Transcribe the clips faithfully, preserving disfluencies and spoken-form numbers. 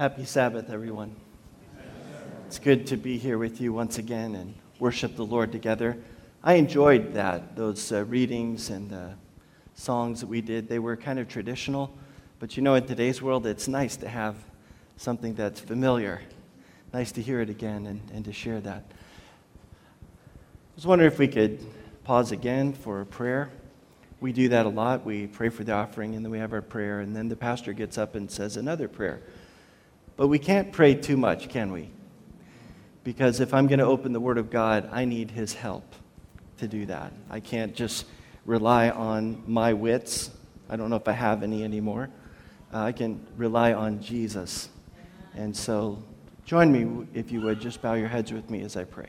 Happy Sabbath, everyone. It's good to be here with you once again and worship the Lord together. I enjoyed that, those uh, readings and the songs that we did. They were kind of traditional, but you know, in today's world, it's nice to have something that's familiar. Nice to hear it again and, and to share that. I was wondering if we could pause again for a prayer. We do that a lot. We pray for the offering, and then we have our prayer, and then the pastor gets up and says another prayer. But we can't pray too much, can we? Because if I'm going to open the Word of God, I need His help to do that. I can't just rely on my wits. I don't know if I have any anymore. Uh, I can rely on Jesus. And so join me, if you would. Just bow your heads with me as I pray.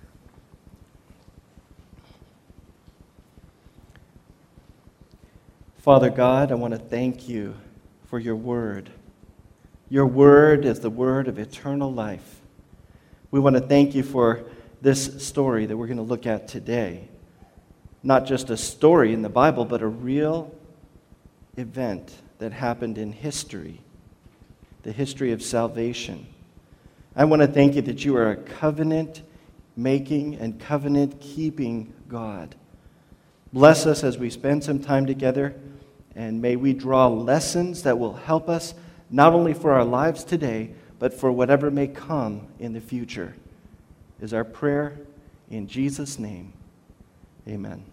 Father God, I want to thank you for your word. Your word is the word of eternal life. We want to thank you for this story that we're going to look at today. Not just a story in the Bible, but a real event that happened in history, the history of salvation. I want to thank you that you are a covenant-making and covenant-keeping God. Bless us as we spend some time together, and may we draw lessons that will help us not only for our lives today, but for whatever may come in the future. Is our prayer in Jesus' name. Amen.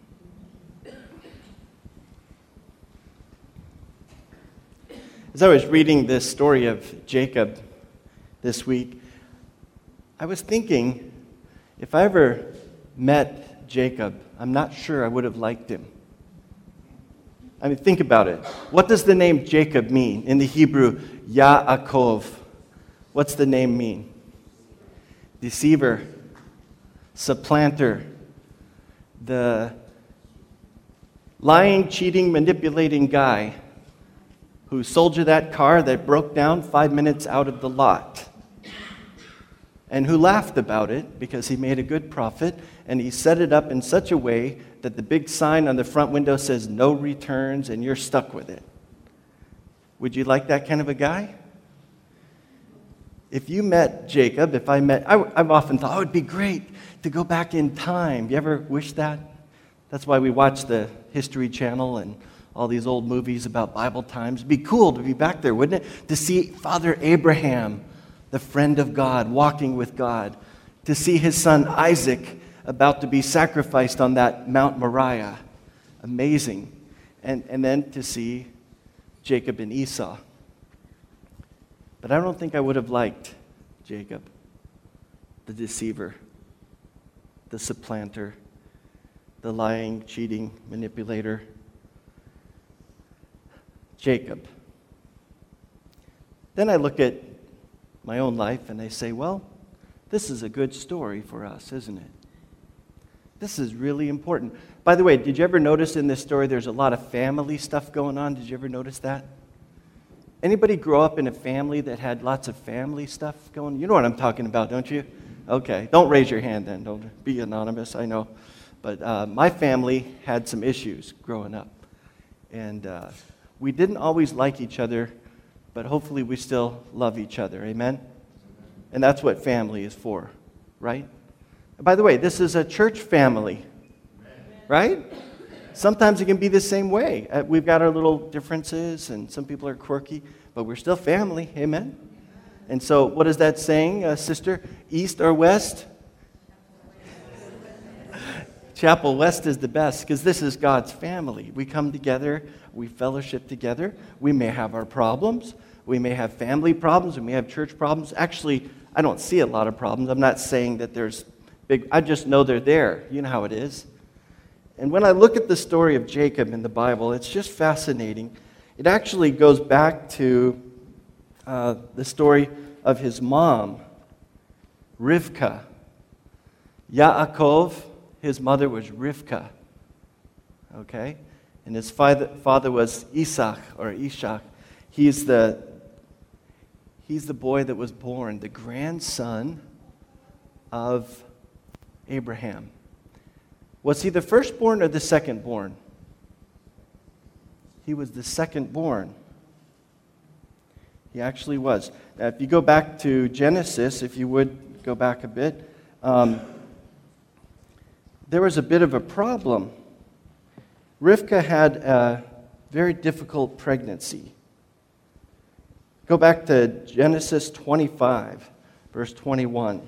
As I was reading this story of Jacob this week, I was thinking, if I ever met Jacob, I'm not sure I would have liked him. I mean, think about it. What does the name Jacob mean? In the Hebrew, Yaakov. What's the name mean? Deceiver, supplanter, the lying, cheating, manipulating guy who sold you that car that broke down five minutes out of the lot, and who laughed about it because he made a good profit, and he set it up in such a way that the big sign on the front window says no returns, and you're stuck with it. Would you like that kind of a guy? If you met Jacob, if I met, I, I've often thought, oh, it would be great to go back in time. You ever wish that? That's why we watch the History Channel and all these old movies about Bible times. It'd be cool to be back there, wouldn't it? To see Father Abraham, the friend of God, walking with God. To see his son Isaac about to be sacrificed on that Mount Moriah. Amazing. And, and then to see Jacob and Esau. But I don't think I would have liked Jacob, the deceiver, the supplanter, the lying, cheating, manipulator. Jacob. Then I look at my own life and I say, well, this is a good story for us, isn't it? This is really important. By the way, did you ever notice in this story there's a lot of family stuff going on? Did you ever notice that? Anybody grow up in a family that had lots of family stuff going? You know what I'm talking about, don't you? Okay, don't raise your hand then. Don't be anonymous, I know. But uh, my family had some issues growing up. And uh, we didn't always like each other, but hopefully we still love each other. Amen? And that's what family is for, right? And by the way, this is a church family, right? Sometimes it can be the same way. Uh, we've got our little differences, and some people are quirky, but we're still family. Amen? And so what is that saying, uh, sister? East or west? Chapel West is the best, because this is God's family. We come together, we fellowship together. We may have our problems. We may have family problems. We may have church problems. Actually, I don't see a lot of problems. I'm not saying that there's big, I just know they're there. You know how it is. And when I look at the story of Jacob in the Bible, it's just fascinating. It actually goes back to uh, the story of his mom, Rivkah. Yaakov, his mother was Rivkah. Okay? And his father, father was Isaac or Ishak. He's the, he's the boy that was born, the grandson of Abraham. Was he the firstborn or the secondborn? He was the secondborn. He actually was. Now, if you go back to Genesis, if you would go back a bit, um, there was a bit of a problem. Rivka had a very difficult pregnancy. Go back to Genesis twenty-five, verse twenty-one.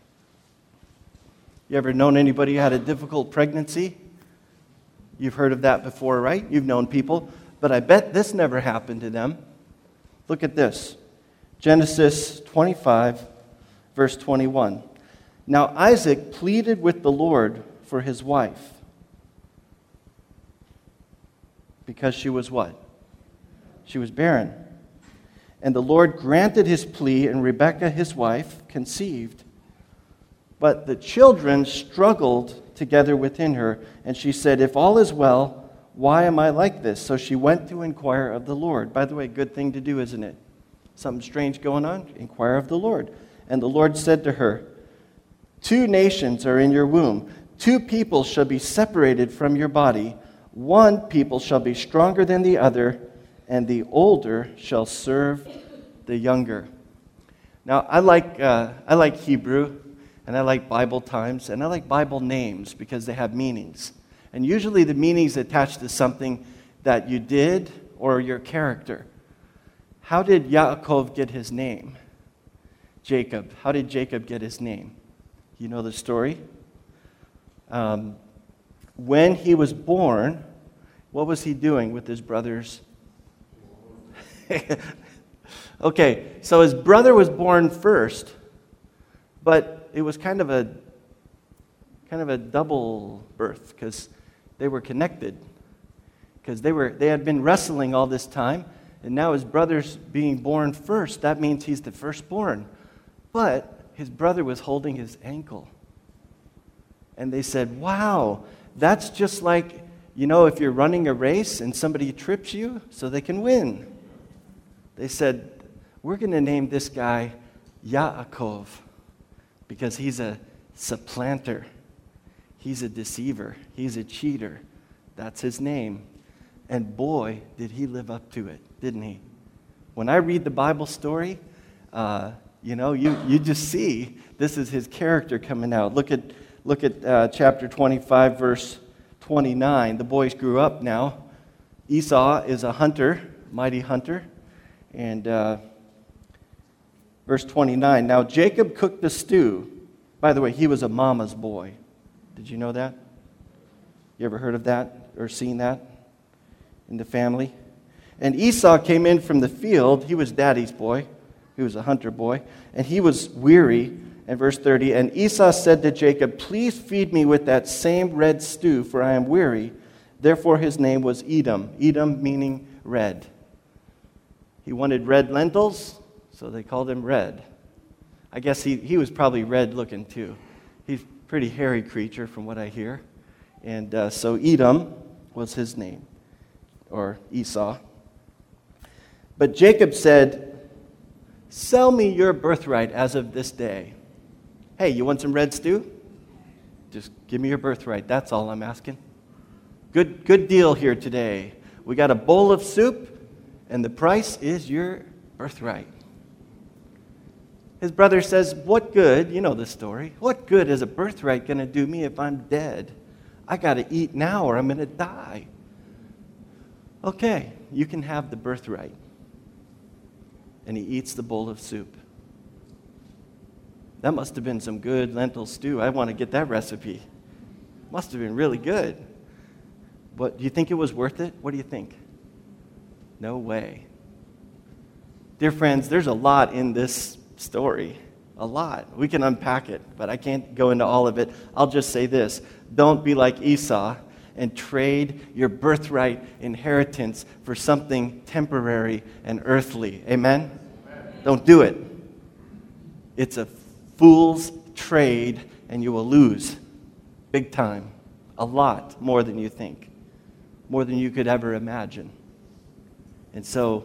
You ever known anybody who had a difficult pregnancy? You've heard of that before, right? You've known people. But I bet this never happened to them. Look at this. Genesis twenty-five, verse twenty-one. Now Isaac pleaded with the Lord for his wife. Because she was what? She was barren. And the Lord granted his plea, and Rebekah, his wife, conceived. But the children struggled together within her, and she said, "If all is well, why am I like this?" So she went to inquire of the Lord. By the way, good thing to do, isn't it? Something strange going on? Inquire of the Lord. And the Lord said to her, "Two nations are in your womb. Two people shall be separated from your body. One people shall be stronger than the other, and the older shall serve the younger." Now, I like uh, I like Hebrew, and I like Bible times, and I like Bible names because they have meanings. And usually the meanings attached to something that you did or your character. How did Yaakov get his name? Jacob. How did Jacob get his name? You know the story? Um, when he was born, what was he doing with his brothers? Okay, so his brother was born first, but it was kind of a kind of a double birth because they were connected. Because they were they had been wrestling all this time, and now his brother's being born first. That means he's the firstborn. But his brother was holding his ankle. And they said, "Wow, that's just like, you know, if you're running a race and somebody trips you so they can win." They said, "We're going to name this guy Yaakov because he's a supplanter. He's a deceiver. He's a cheater. That's his name." And boy, did he live up to it, didn't he? When I read the Bible story, uh, you know, you, you just see this is his character coming out. Look at look at uh, chapter twenty-five, verse twenty-nine. The boys grew up now. Esau is a hunter, mighty hunter. And uh, verse twenty-nine, now Jacob cooked the stew. By the way, he was a mama's boy. Did you know that? You ever heard of that or seen that in the family? And Esau came in from the field. He was daddy's boy. He was a hunter boy. And he was weary. And verse thirty, and Esau said to Jacob, "Please feed me with that same red stew, for I am weary." Therefore his name was Edom. Edom meaning red. He wanted red lentils, so they called him Red. I guess he, he was probably red looking too. He's a pretty hairy creature from what I hear. And uh, so Edom was his name, or Esau. But Jacob said, "Sell me your birthright as of this day." Hey, you want some red stew? Just give me your birthright. That's all I'm asking. Good, good deal here today. We got a bowl of soup, and the price is your birthright. His brother says, "What good," you know the story, "what good is a birthright going to do me if I'm dead? I got to eat now or I'm going to die." Okay, you can have the birthright. And he eats the bowl of soup. That must have been some good lentil stew. I want to get that recipe. Must have been really good. But do you think it was worth it? What do you think? No way. Dear friends, there's a lot in this story. A lot. We can unpack it, but I can't go into all of it. I'll just say this. Don't be like Esau and trade your birthright inheritance for something temporary and earthly. Amen? Amen? Don't do it. It's a fool's trade, and you will lose big time. A lot more than you think. More than you could ever imagine. And so,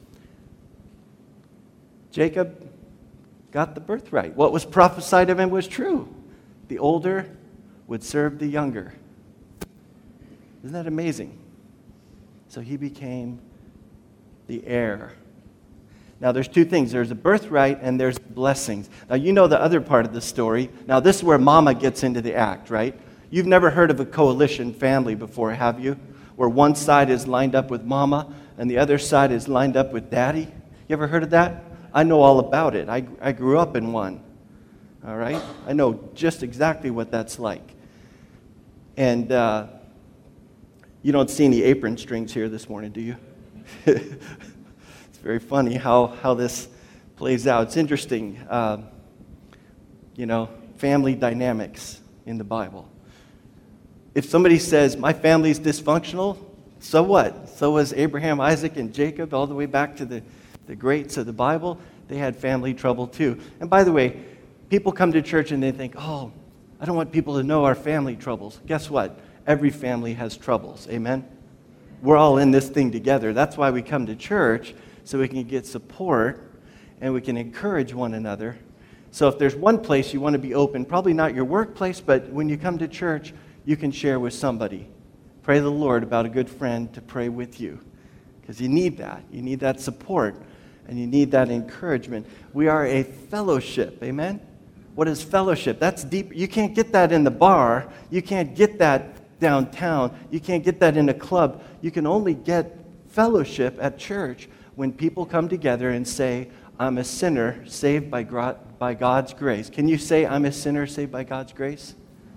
Jacob got the birthright. What was prophesied of him was true. The older would serve the younger. Isn't that amazing? So he became the heir. Now, there's two things. There's a birthright and there's blessings. Now, you know the other part of the story. Now, this is where Mama gets into the act, right? You've never heard of a coalition family before, have you? Where one side is lined up with Mama and the other side is lined up with Daddy? You ever heard of that? I know all about it. I, I grew up in one. All right? I know just exactly what that's like. And uh, you don't see any apron strings here this morning, do you? It's very funny how, how this plays out. It's interesting, uh, you know, family dynamics in the Bible. If somebody says, my family's dysfunctional, so what? So was Abraham, Isaac, and Jacob all the way back to the, the greats of the Bible. They had family trouble too. And by the way, people come to church and they think, oh, I don't want people to know our family troubles. Guess what? Every family has troubles. Amen? We're all in this thing together. That's why we come to church, so we can get support and we can encourage one another. So if there's one place you want to be open, probably not your workplace, but when you come to church, you can share with somebody. Pray the Lord about a good friend to pray with you, because you need that. You need that support, and you need that encouragement. We are a fellowship, amen? What is fellowship? That's deep. You can't get that in the bar. You can't get that downtown. You can't get that in a club. You can only get fellowship at church when people come together and say, I'm a sinner saved by by God's grace. Can you say, I'm a sinner saved by God's grace?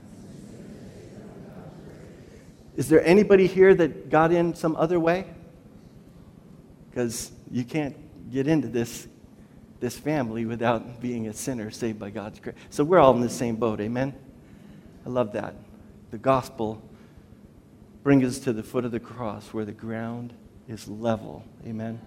Is there anybody here that got in some other way? Because you can't get into this, this family without being a sinner saved by God's grace. So we're all in the same boat, amen? I love that. The gospel brings us to the foot of the cross where the ground is level, amen?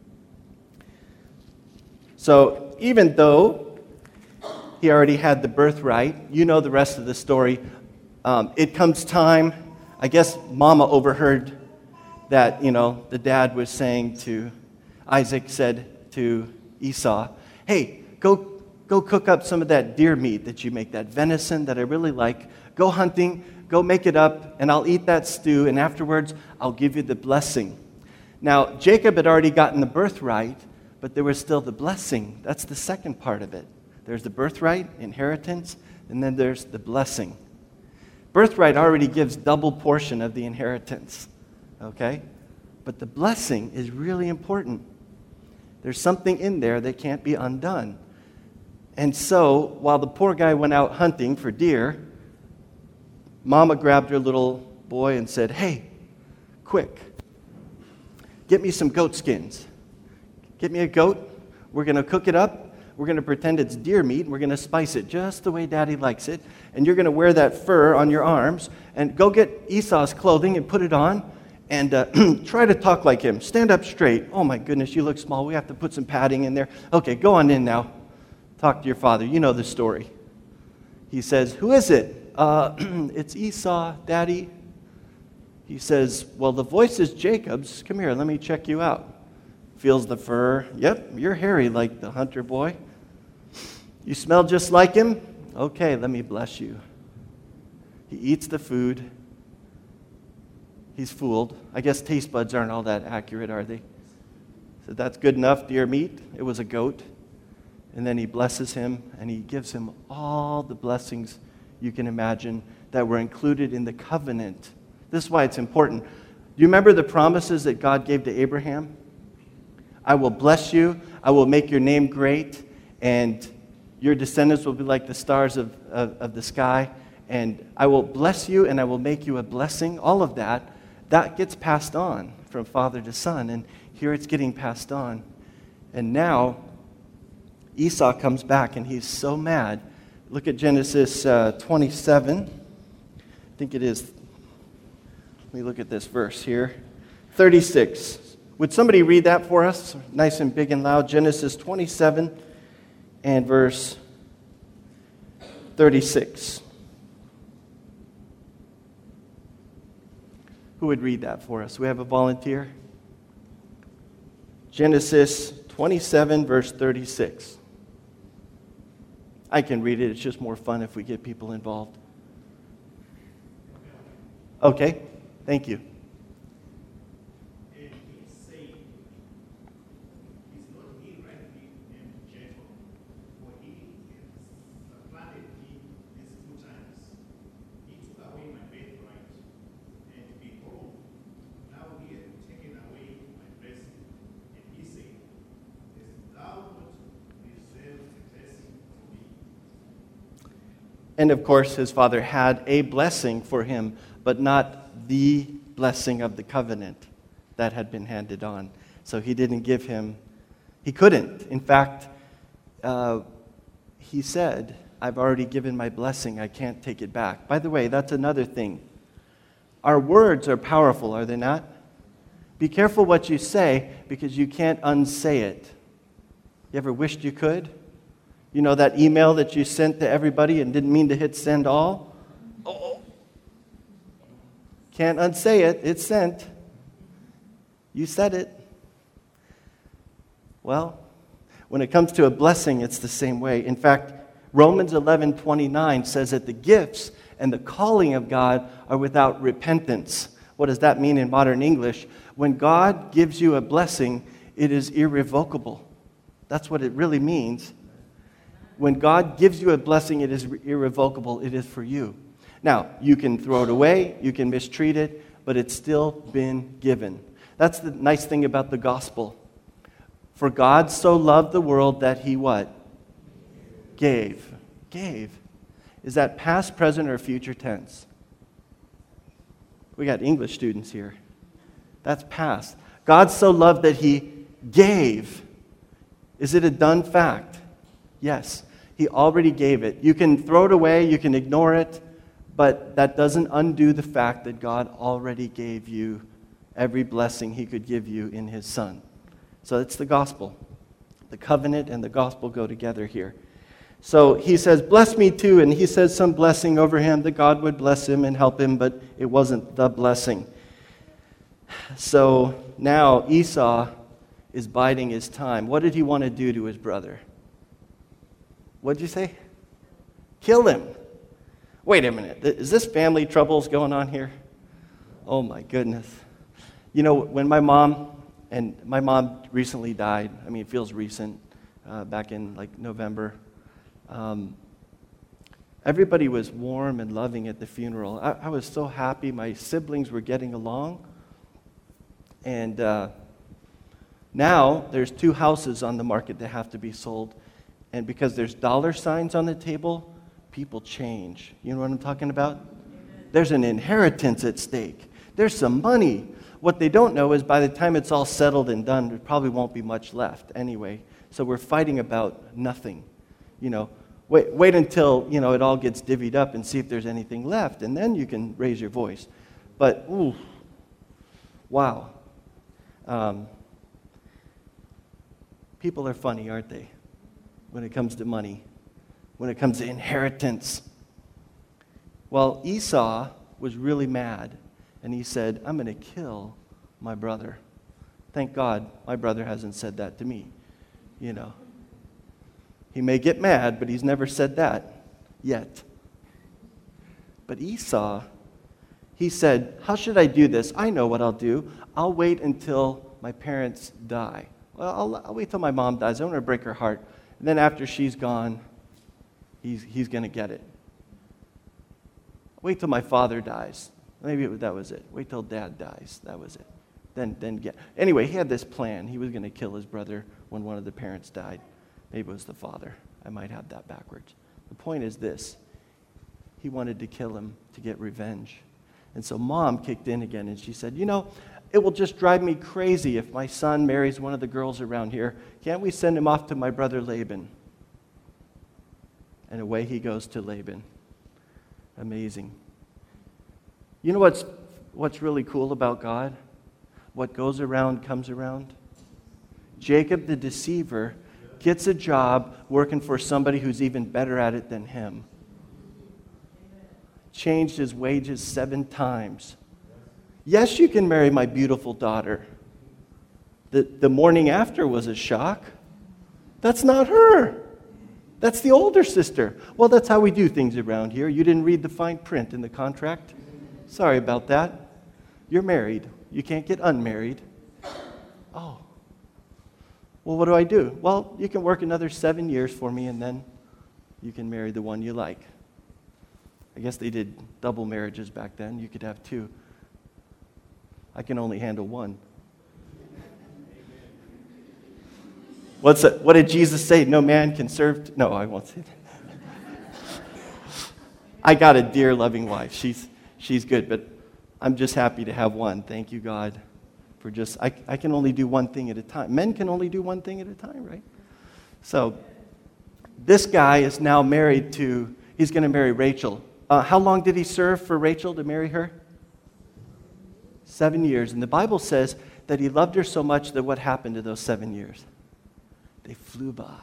So even though he already had the birthright, you know the rest of the story. Um, it comes time. I guess Mama overheard that, you know, the dad was saying to, Isaac said to Esau, hey, go go cook up some of that deer meat that you make, that venison that I really like. Go hunting, go make it up, and I'll eat that stew, and afterwards I'll give you the blessing. Now, Jacob had already gotten the birthright, but there was still the blessing. That's the second part of it. There's the birthright, inheritance, and then there's the blessing. Birthright already gives double portion of the inheritance, okay? But the blessing is really important. There's something in there that can't be undone. And so, while the poor guy went out hunting for deer, Mama grabbed her little boy and said, hey, quick, get me some goat skins. Get me a goat. We're going to cook it up. We're going to pretend it's deer meat, and we're going to spice it just the way Daddy likes it. And you're going to wear that fur on your arms. And go get Esau's clothing and put it on. And uh, try to talk like him. Stand up straight. Oh, my goodness, you look small. We have to put some padding in there. Okay, go on in now. Talk to your father. You know the story. He says, who is it? Uh, it's Esau, Daddy. He says, well, the voice is Jacob's. Come here, let me check you out. Feels the fur. Yep, you're hairy like the hunter boy. You smell just like him? Okay, let me bless you. He eats the food. He's fooled. I guess taste buds aren't all that accurate, are they? So that's good enough, deer meat. It was a goat. And then he blesses him, and he gives him all the blessings you can imagine that were included in the covenant. This is why it's important. Do you remember the promises that God gave to Abraham? I will bless you, I will make your name great, and your descendants will be like the stars of, of, of the sky, and I will bless you, and I will make you a blessing. All of that, that gets passed on from father to son, and here it's getting passed on. And now, Esau comes back, and he's so mad. Look at Genesis uh, twenty-seven. I think it is. Let me look at this verse here. thirty-six. Would somebody read that for us? Nice and big and loud. Genesis twenty-seven and verse thirty-six. Who would read that for us? We have a volunteer. Genesis twenty-seven, verse thirty-six. I can read it. It's just more fun if we get people involved. Okay, thank you. And he's saying, he's not me, right? And of course, his father had a blessing for him, but not the blessing of the covenant that had been handed on. So he didn't give him, he couldn't. In fact, uh, he said, I've already given my blessing, I can't take it back. By the way, that's another thing. Our words are powerful, are they not? Be careful what you say, because you can't unsay it. You ever wished you could? You know that email that you sent to everybody and didn't mean to hit send all? Oh. Can't unsay it, it's sent. You said it. Well, when it comes to a blessing, it's the same way. In fact, Romans eleven twenty-nine says that the gifts and the calling of God are without repentance. What does that mean in modern English? When God gives you a blessing, it is irrevocable. That's what it really means. When God gives you a blessing, it is irrevocable. It is for you. Now, you can throw it away, you can mistreat it, but it's still been given. That's the nice thing about the gospel. For God so loved the world that he what? Gave. Gave. Is that past, present, or future tense? We got English students here. That's past. God so loved that he gave. Is it a done fact? Yes. He already gave it. You can throw it away, you can ignore it, but that doesn't undo the fact that God already gave you every blessing he could give you in his Son. So it's the gospel. The covenant and the gospel go together here. So he says, bless me too, and he says some blessing over him that God would bless him and help him, but it wasn't the blessing. So now Esau is biding his time. What did he want to do to his brother? What did you say? Kill him. Wait a minute. Is this family troubles going on here? Oh my goodness. You know, when my mom, and my mom recently died, I mean, it feels recent, uh, back in like November. Um, everybody was warm and loving at the funeral. I, I was so happy. My siblings were getting along. And uh, now there's two houses on the market that have to be sold. And because there's dollar signs on the table, people change. You know what I'm talking about? There's an inheritance at stake. There's some money. What they don't know is by the time it's all settled and done, there probably won't be much left anyway. So we're fighting about nothing. You know, wait, wait until, you know, it all gets divvied up and see if there's anything left, and then you can raise your voice. But, ooh, wow. Um, people are funny, aren't they? When it comes to money, when it comes to inheritance. Well, Esau was really mad, and he said, I'm going to kill my brother. Thank God my brother hasn't said that to me, you know. He may get mad, but he's never said that yet. But Esau, he said, how should I do this? I know what I'll do. I'll wait until my parents die. Well, I'll, I'll wait till my mom dies. I don't want to break her heart. And then after she's gone, he's, he's going to get it. Wait till my father dies. Maybe it, that was it. Wait till dad dies. That was it. Then, then get. Anyway, he had this plan. He was going to kill his brother when one of the parents died. Maybe it was the father. I might have that backwards. The point is this. He wanted to kill him to get revenge. And so mom kicked in again, and she said, you know, it will just drive me crazy if my son marries one of the girls around here. Can't we send him off to my brother Laban? And away he goes to Laban. Amazing. You know what's, what's really cool about God? What goes around comes around. Jacob the deceiver gets a job working for somebody who's even better at it than him. Changed his wages seven times. Yes, you can marry my beautiful daughter. The, the morning after was a shock. That's not her. That's the older sister. Well, that's how we do things around here. You didn't read the fine print in the contract? Sorry about that. You're married. You can't get unmarried. Oh. Well, what do I do? Well, you can work another seven years for me, and then you can marry the one you like. I guess they did double marriages back then. You could have two. I can only handle one. What's it? What did Jesus say? No man can serve. T- no, I won't say that. I got a dear, loving wife. She's, she's good, but I'm just happy to have one. Thank you, God, for just, I, I can only do one thing at a time. Men can only do one thing at a time, right? So this guy is now married to, he's going to marry Rachel. Uh, how long did he serve for Rachel to marry her? Seven years. And the Bible says that he loved her so much that what happened to those seven years? They flew by.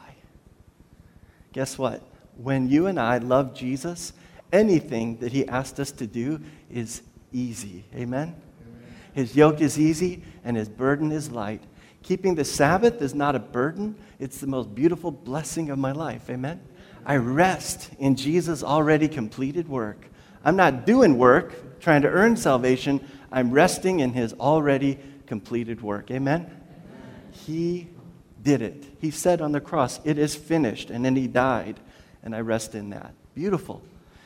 Guess what? When you and I love Jesus, anything that he asked us to do is easy. Amen? Amen? His yoke is easy and his burden is light. Keeping the Sabbath is not a burden. It's the most beautiful blessing of my life. Amen? I rest in Jesus' already completed work. I'm not doing work, trying to earn salvation. I'm resting in his already completed work. Amen? Amen? He did it. He said on the cross, it is finished. And then he died. And I rest in that. Beautiful.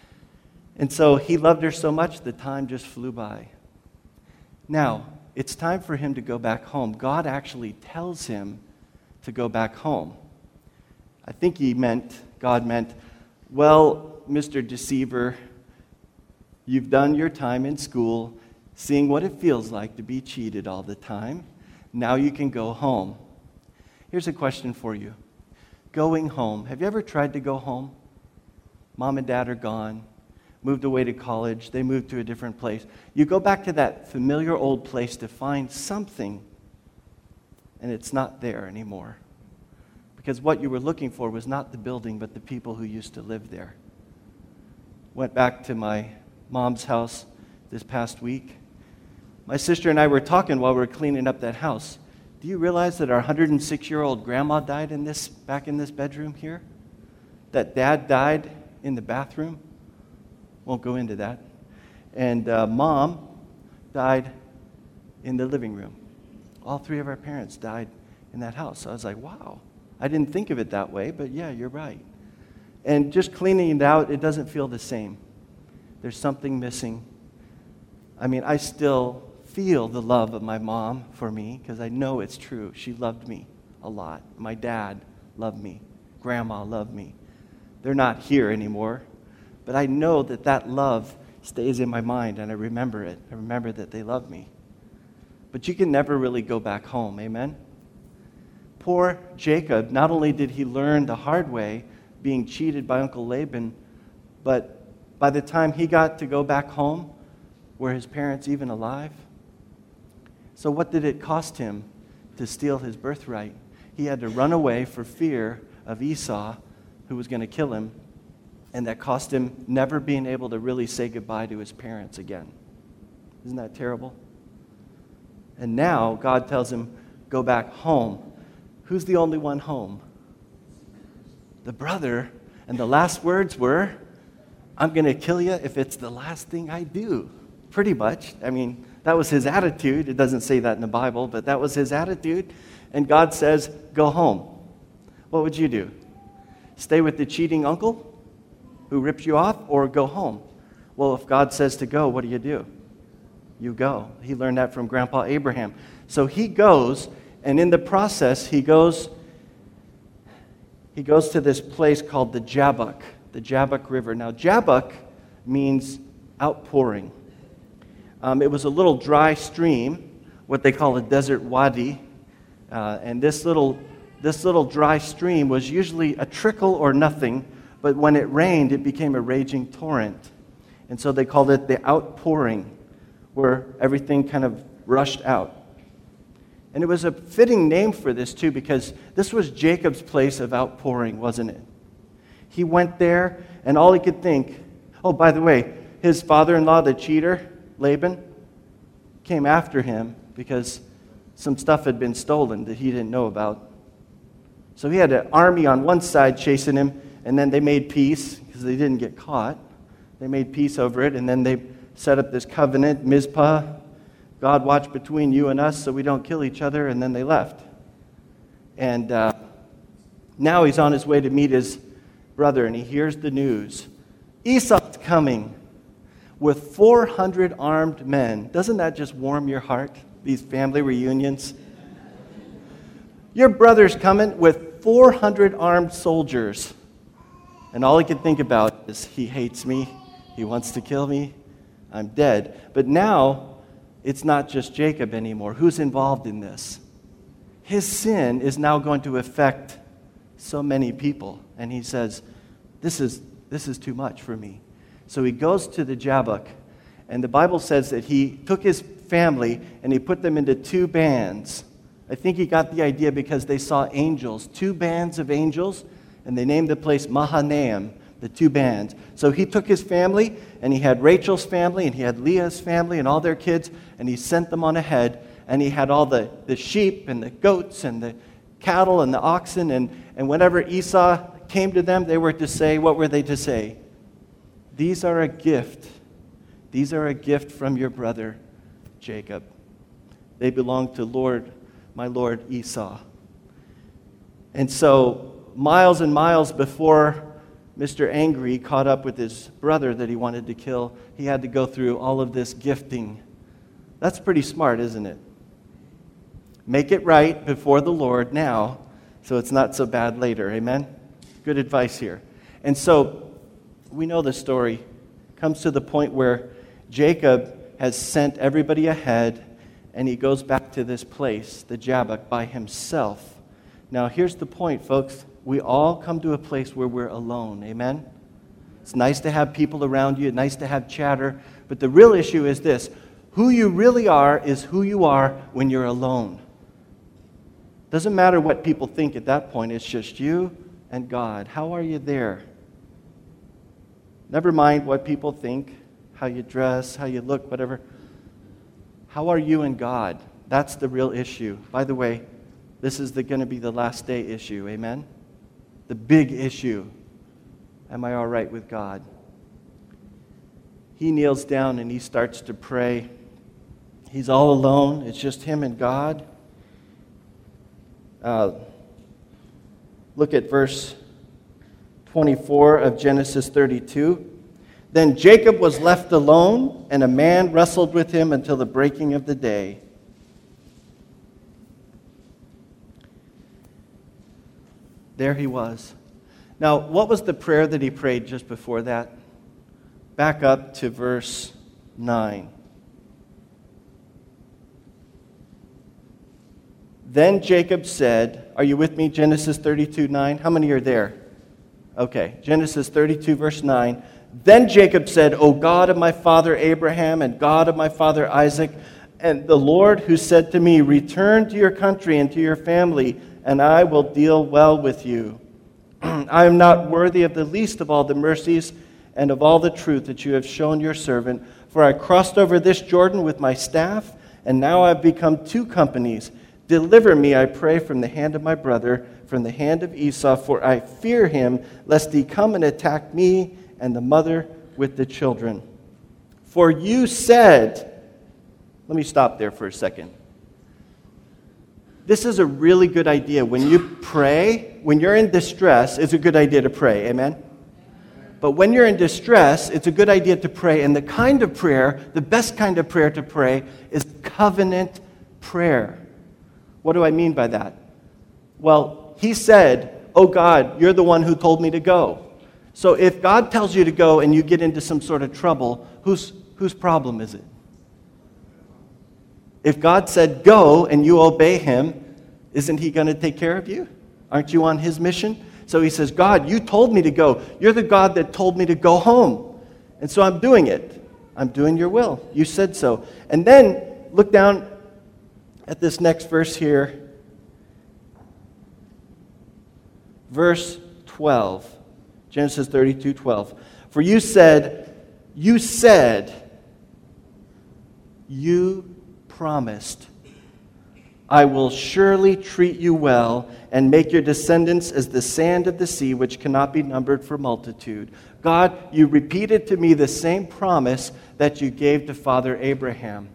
And so he loved her so much, the time just flew by. Now, it's time for him to go back home. God actually tells him to go back home. I think he meant, God meant, well, Mister Deceiver, you've done your time in school, seeing what it feels like to be cheated all the time. Now you can go home. Here's a question for you. Going home. Have you ever tried to go home? Mom and dad are gone, moved away to college, they moved to a different place. You go back to that familiar old place to find something, and it's not there anymore. Because what you were looking for was not the building, but the people who used to live there. Went back to my mom's house this past week. My sister and I were talking while we were cleaning up that house. Do you realize that our one hundred six-year-old grandma died in this, back in this bedroom here? That dad died in the bathroom? Won't go into that. And uh, mom died in the living room. All three of our parents died in that house. So I was like, wow. I didn't think of it that way, but yeah, you're right. And just cleaning it out, it doesn't feel the same. There's something missing. I mean, I still feel the love of my mom for me because I know it's true. She loved me a lot. My dad loved me. Grandma loved me. They're not here anymore, but I know that that love stays in my mind and I remember it. I remember that they love me. But you can never really go back home, amen? Poor Jacob, not only did he learn the hard way, being cheated by Uncle Laban, but by the time he got to go back home, were his parents even alive? So what did it cost him to steal his birthright? He had to run away for fear of Esau, who was going to kill him, and that cost him never being able to really say goodbye to his parents again. Isn't that terrible? And now God tells him, go back home. Who's the only one home? The brother. And the last words were, I'm going to kill you if it's the last thing I do. Pretty much. I mean, that was his attitude. It doesn't say that in the Bible, but that was his attitude. And God says, go home. What would you do? Stay with the cheating uncle who rips you off, or go home? Well, if God says to go, what do you do? You go. He learned that from Grandpa Abraham. So he goes, and in the process, he goes, he goes to this place called the Jabbok, the Jabbok River. Now, Jabbok means outpouring. Um, it was a little dry stream, what they call a desert wadi, uh, and this little this little dry stream was usually a trickle or nothing, but when it rained, it became a raging torrent, and so they called it the outpouring, where everything kind of rushed out. And it was a fitting name for this too, because this was Jacob's place of outpouring, wasn't it? He went there, and all he could think, oh, by the way, his father-in-law, the cheater, Laban, came after him because some stuff had been stolen that he didn't know about. So he had an army on one side chasing him, and then they made peace because they didn't get caught. They made peace over it, and then they set up this covenant, Mizpah. God, watch between you and us so we don't kill each other, and then they left. And uh, now he's on his way to meet his brother, and he hears the news. Esau's coming with four hundred armed men. Doesn't that just warm your heart, these family reunions? Your brother's coming with four hundred armed soldiers. And all he could think about is, he hates me, He wants to kill me. I'm dead. But now, it's not just Jacob anymore. Who's involved in this? His sin is now going to affect so many people. And he says, this is, this is too much for me. So he goes to the Jabbok. And the Bible says that he took his family and he put them into two bands. I think he got the idea because they saw angels, two bands of angels, and they named the place Mahanaim, the two bands. So he took his family, and he had Rachel's family, and he had Leah's family, and all their kids, and he sent them on ahead, and he had all the, the sheep and the goats and the cattle and the oxen, and, and whenever Esau came to them, they were to say, what were they to say? These are a gift. These are a gift from your brother Jacob. They belong to Lord, my Lord Esau. And so, miles and miles before Mister Angry caught up with his brother that he wanted to kill, he had to go through all of this gifting. That's pretty smart, isn't it? Make it right before the Lord now, so it's not so bad later. Amen? Good advice here. And so, we know the story. It comes to the point where Jacob has sent everybody ahead, and he goes back to this place, the Jabbok, by himself. Now, here's the point, folks. We all come to a place where we're alone. Amen? It's nice to have people around you. It's nice to have chatter. But the real issue is this. Who you really are is who you are when you're alone. Doesn't matter what people think at that point. It's just you and God. How are you there? Never mind what people think, how you dress, how you look, whatever. How are you and God? That's the real issue. By the way, this is going to be the last day issue. Amen? The big issue. Am I all right with God? He kneels down and he starts to pray. He's all alone. It's just him and God. Uh, look at verse twenty-four of Genesis thirty-two. Then Jacob was left alone, and a man wrestled with him until the breaking of the day. There he was. Now, what was the prayer that he prayed just before that? Back up to verse nine. Then Jacob said, are you with me? Genesis thirty-two nine. How many are there? Okay, Genesis thirty-two, verse nine. Then Jacob said, O God of my father Abraham and God of my father Isaac, and the Lord who said to me, return to your country and to your family, and I will deal well with you. I am not worthy of the least of all the mercies and of all the truth that you have shown your servant, for I crossed over this Jordan with my staff, and now I have become two companies. Deliver me, I pray, from the hand of my brother, from the hand of Esau, for I fear him, lest he come and attack me and the mother with the children. For you said, let me stop there for a second. This is a really good idea. When you pray, when you're in distress, it's a good idea to pray. Amen? But when you're in distress, it's a good idea to pray. And the kind of prayer, the best kind of prayer to pray is covenant prayer. What do I mean by that? Well, he said, oh God, you're the one who told me to go. So if God tells you to go and you get into some sort of trouble, whose, whose problem is it? If God said go and you obey him, isn't he going to take care of you? Aren't you on his mission? So he says, God, you told me to go. You're the God that told me to go home. And so I'm doing it. I'm doing your will. You said so. And then look down at this next verse here. Verse twelve. Genesis thirty-two twelve. For you said, you said, you promised, I will surely treat you well and make your descendants as the sand of the sea, which cannot be numbered for multitude. God, you repeated to me the same promise that you gave to Father Abraham.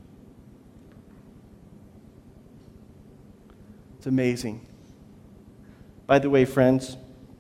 It's amazing. By the way, friends,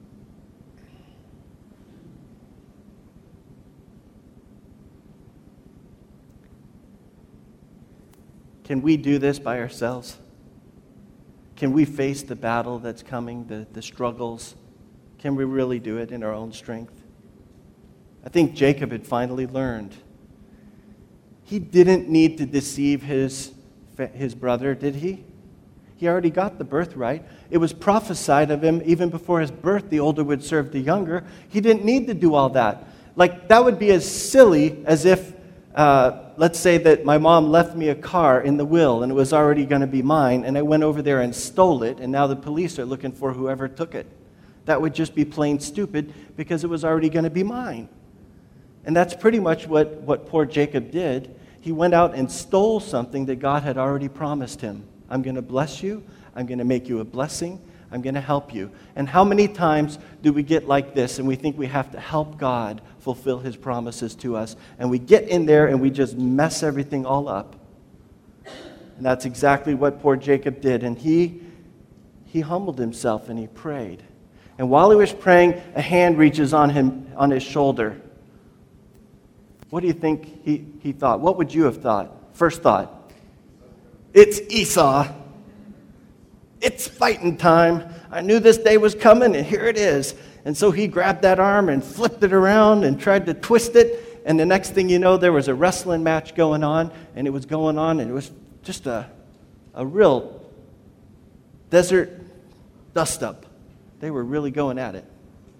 can we do this by ourselves? Can we face the battle that's coming, the, the struggles? Can we really do it in our own strength? I think Jacob had finally learned. He didn't need to deceive his, his brother, did he? He already got the birthright. It was prophesied of him even before his birth, the older would serve the younger. He didn't need to do all that. Like, that would be as silly as if, uh, let's say that my mom left me a car in the will and it was already going to be mine, and I went over there and stole it, and now the police are looking for whoever took it. That would just be plain stupid because it was already going to be mine. And that's pretty much what, what poor Jacob did. He went out and stole something that God had already promised him. I'm going to bless you. I'm going to make you a blessing. I'm going to help you. And how many times do we get like this and we think we have to help God fulfill his promises to us? And we get in there and we just mess everything all up. And that's exactly what poor Jacob did. And he, he humbled himself and he prayed. And while he was praying, a hand reaches on him, on his shoulder. What do you think he, he thought? What would you have thought? First thought. It's Esau. It's fighting time. I knew this day was coming, and here it is. And so he grabbed that arm and flipped it around and tried to twist it. And the next thing you know, there was a wrestling match going on, and it was going on, and it was just a, a real desert dust-up. They were really going at it.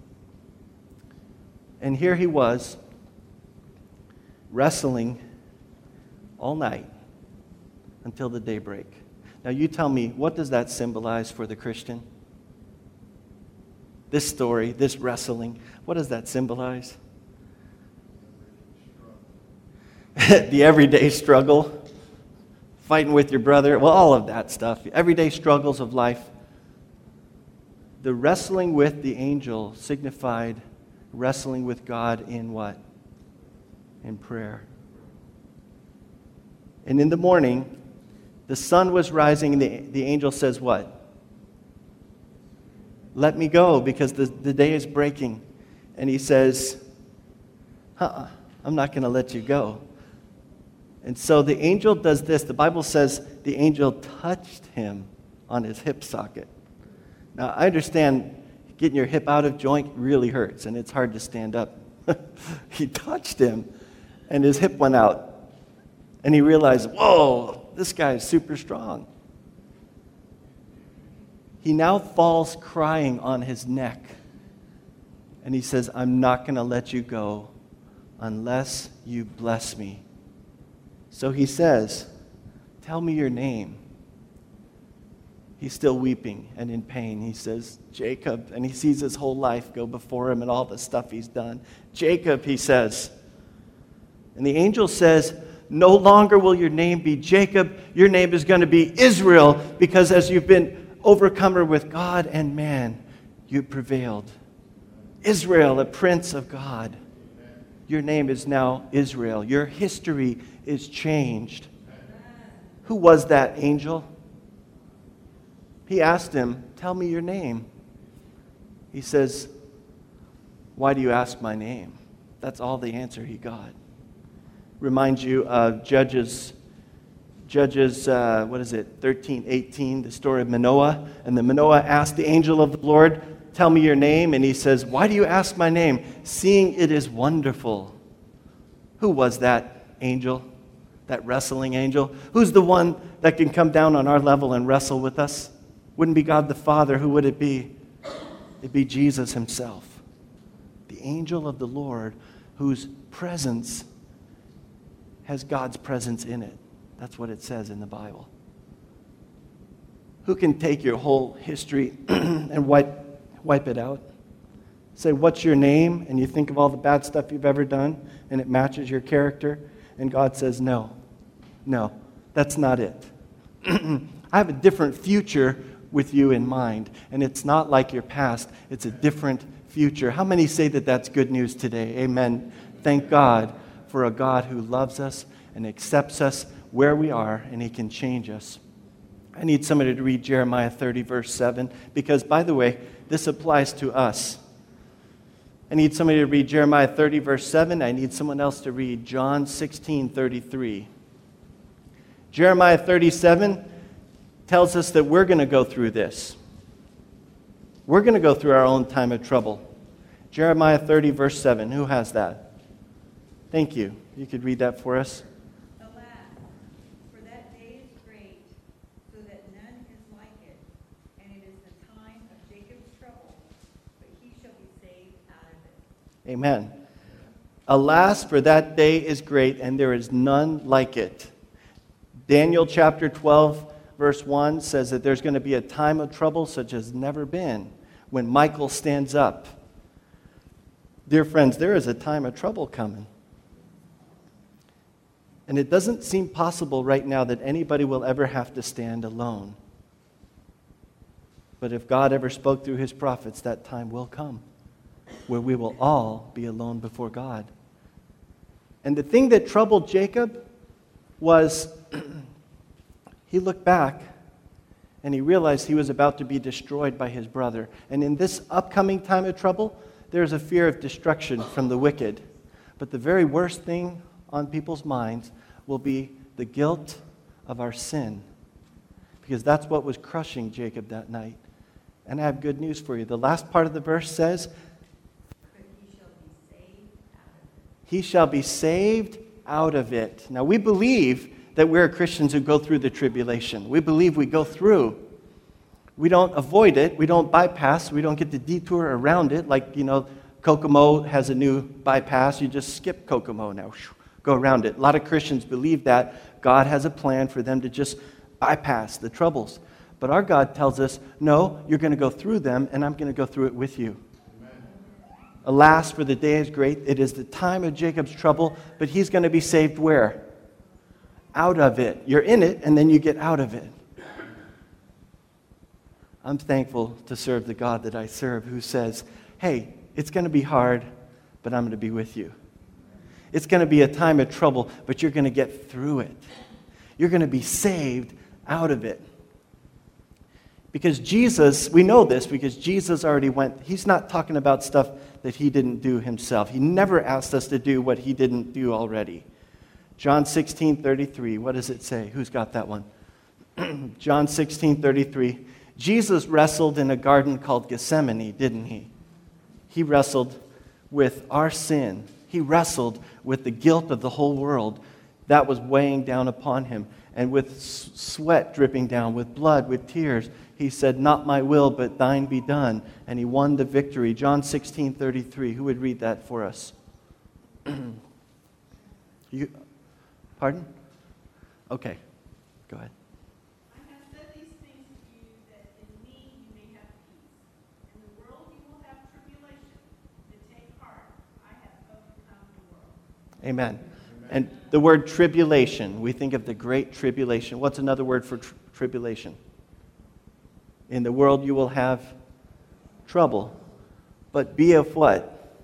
And here he was, wrestling all night until the daybreak. Now you tell me, what does that symbolize for the Christian? This story, this wrestling, what does that symbolize? The everyday struggle, fighting with your brother, well, all of that stuff, everyday struggles of life. The wrestling with the angel signified wrestling with God in what? In prayer. And in the morning, the sun was rising, and the, the angel says what? Let me go, because the, the day is breaking. And he says, uh-uh, I'm not going to let you go. And so the angel does this. The Bible says the angel touched him on his hip socket. Now, I understand getting your hip out of joint really hurts, and it's hard to stand up. He touched him, and his hip went out. And he realized, whoa, this guy is super strong. He now falls crying on his neck. And he says, I'm not going to let you go unless you bless me. So he says, tell me your name. He's still weeping and in pain. He says, Jacob. And he sees his whole life go before him and all the stuff he's done. Jacob, he says. And the angel says, no longer will your name be Jacob. Your name is going to be Israel, because as you've been overcomer with God and man, you prevailed. Israel, a prince of God. Your name is now Israel. Your history is changed. Who was that angel? He asked him, tell me your name. He says, why do you ask my name? That's all the answer he got. Reminds you of Judges, Judges, uh, what is it, thirteen, eighteen, the story of Manoah. And the Manoah asked the angel of the Lord, tell me your name. And he says, why do you ask my name, seeing it is wonderful? Who was that angel, that wrestling angel? Who's the one that can come down on our level and wrestle with us? Wouldn't be God the Father. Who would it be? It'd be Jesus himself. The angel of the Lord, whose presence has God's presence in it. That's what it says in the Bible. Who can take your whole history and wipe, wipe it out? Say, what's your name? And you think of all the bad stuff you've ever done, and it matches your character. And God says, no, no, that's not it. I have a different future with you in mind. And it's not like your past. It's a different future. How many say that that's good news today? Amen. Thank God for a God who loves us and accepts us where we are, and he can change us. I need somebody to read Jeremiah thirty, verse seven, because, by the way, this applies to us. I need somebody to read Jeremiah thirty, verse seven. I need someone else to read John sixteen, thirty-three. Jeremiah thirty-seven tells us that we're going to go through this. We're going to go through our own time of trouble. Jeremiah thirty, verse seven. Who has that? Thank you. You could read that for us. Alas, for that day is great, so that none is like it, and it is the time of Jacob's trouble, but he shall be saved out of it. Amen. Alas, for that day is great, and there is none like it. Daniel chapter twelve, verse one says that there's going to be a time of trouble such as never been when Michael stands up. Dear friends, there is a time of trouble coming. And it doesn't seem possible right now that anybody will ever have to stand alone. But if God ever spoke through his prophets, that time will come where we will all be alone before God. And the thing that troubled Jacob was he looked back and he realized he was about to be destroyed by his brother. And in this upcoming time of trouble, there's a fear of destruction from the wicked. But the very worst thing on people's minds will be the guilt of our sin, because that's what was crushing Jacob that night. And I have good news for you. The last part of the verse says, But he shall be saved out of it. he shall be saved out of it. Now, we believe that we're Christians who go through the tribulation. We believe we go through. We don't avoid it. We don't bypass. We don't get the detour around it. Like, you know, Kokomo has a new bypass. You just skip Kokomo now. Go around it. A lot of Christians believe that God has a plan for them to just bypass the troubles. But our God tells us, no, you're going to go through them, and I'm going to go through it with you. Amen. Alas, for the day is great. It is the time of Jacob's trouble, but he's going to be saved where? Out of it. You're in it, and then you get out of it. I'm thankful to serve the God that I serve, who says, hey, it's going to be hard, but I'm going to be with you. It's going to be a time of trouble, but you're going to get through it. You're going to be saved out of it. Because Jesus, we know this because Jesus already went, he's not talking about stuff that he didn't do himself. He never asked us to do what he didn't do already. John sixteen thirty-three, what does it say? Who's got that one? John sixteen thirty-three. Jesus wrestled in a garden called Gethsemane, didn't he? He wrestled with our sin. He wrestled with the guilt of the whole world that was weighing down upon him. And with sweat dripping down, with blood, with tears, he said, not my will, but thine be done. And he won the victory. John sixteen thirty-three. Who would read that for us? you, pardon? Okay, go ahead. I have said these things to you that in me you may have peace. In the world you will have tribulation, but take heart, I have overcome the world. Amen. And the word tribulation, we think of the great tribulation. What's another word for tr- tribulation? In the world you will have trouble. But be of what?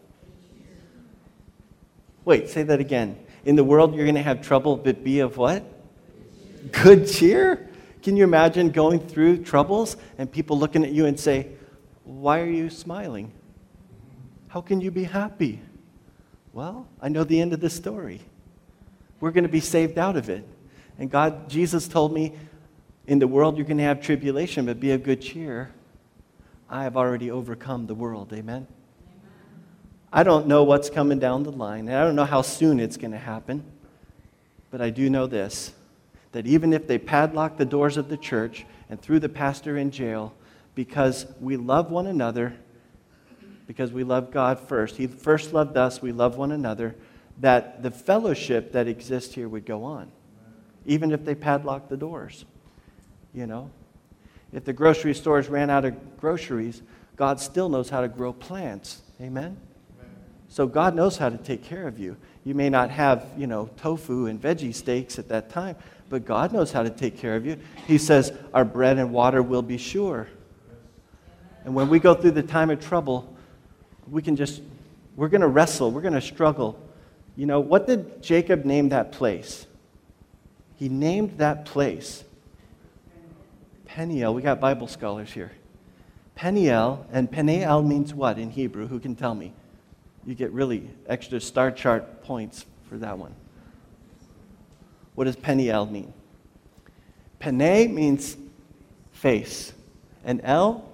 Wait, say that again. In the world you're going to have trouble, but be of what? Good cheer? Can you imagine going through troubles and people looking at you and say, why are you smiling? How can you be happy? Well, I know the end of the story. We're going to be saved out of it. And God, Jesus told me, in the world you're going to have tribulation, but be of good cheer. I have already overcome the world. Amen? Amen. I don't know what's coming down the line, and I don't know how soon it's going to happen. But I do know this, that even if they padlock the doors of the church and threw the pastor in jail, because we love one another, because we love God first. He first loved us, we love one another, that the fellowship that exists here would go on, even if they padlock the doors. You know, if the grocery stores ran out of groceries, God still knows how to grow plants. Amen? Amen. So God knows how to take care of you. You may not have, you know, tofu and veggie steaks at that time, but God knows how to take care of you. He says, our bread and water will be sure. And when we go through the time of trouble, we can just, we're going to wrestle, we're going to struggle. You know, what did Jacob name that place? He named that place Peniel. We got Bible scholars here. Peniel, and Peniel means what in Hebrew? Who can tell me? You get really extra star chart points for that one. What does Peniel mean? Pene means face, and El,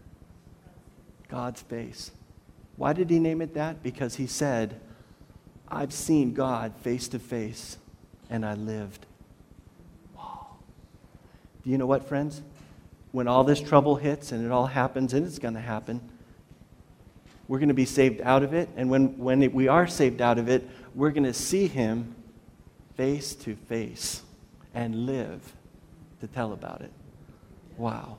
God's face. Why did he name it that? Because he said, I've seen God face to face, and I lived. Wow. Do you know what, friends? When all this trouble hits and it all happens, and it's going to happen, we're going to be saved out of it. And when, when it, we are saved out of it, we're going to see him face to face and live to tell about it. Wow.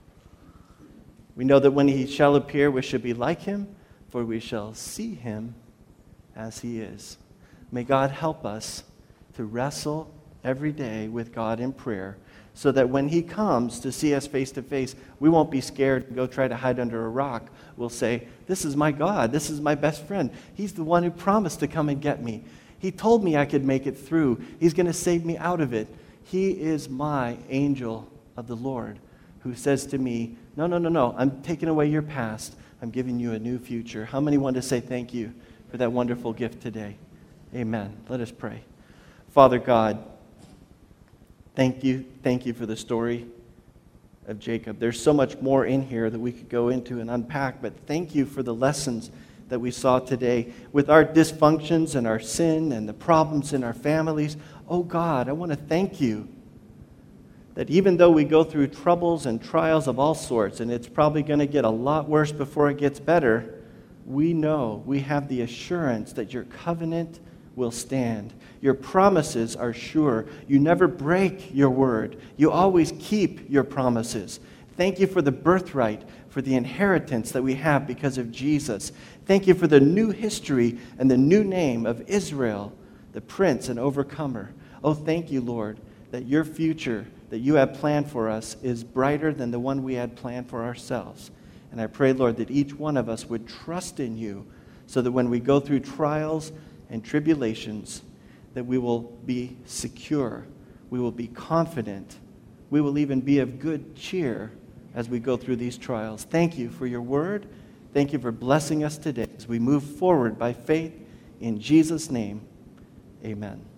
We know that when he shall appear, we shall be like him, for we shall see him as he is. May God help us to wrestle every day with God in prayer, so that when he comes to see us face to face, we won't be scared to go try to hide under a rock. We'll say, this is my God. This is my best friend. He's the one who promised to come and get me. He told me I could make it through. He's going to save me out of it. He is my angel of the Lord who says to me, no, no, no, no, I'm taking away your past. I'm giving you a new future. How many want to say thank you for that wonderful gift today? Amen. Let us pray. Father God, thank you. Thank you for the story of Jacob. There's so much more in here that we could go into and unpack, but thank you for the lessons that we saw today. With our dysfunctions and our sin and the problems in our families, oh God, I want to thank you that even though we go through troubles and trials of all sorts, and it's probably going to get a lot worse before it gets better, we know, we have the assurance that your covenant will stand. Your promises are sure. You never break your word. You always keep your promises. Thank you for the birthright, for the inheritance that we have because of Jesus. Thank you for the new history and the new name of Israel, the Prince and Overcomer. Oh, thank you, Lord, that your future that you have planned for us is brighter than the one we had planned for ourselves. And I pray, Lord, that each one of us would trust in you so that when we go through trials and tribulations, that we will be secure, we will be confident, we will even be of good cheer as we go through these trials. Thank you for your word. Thank you for blessing us today as we move forward by faith in Jesus' name. Amen.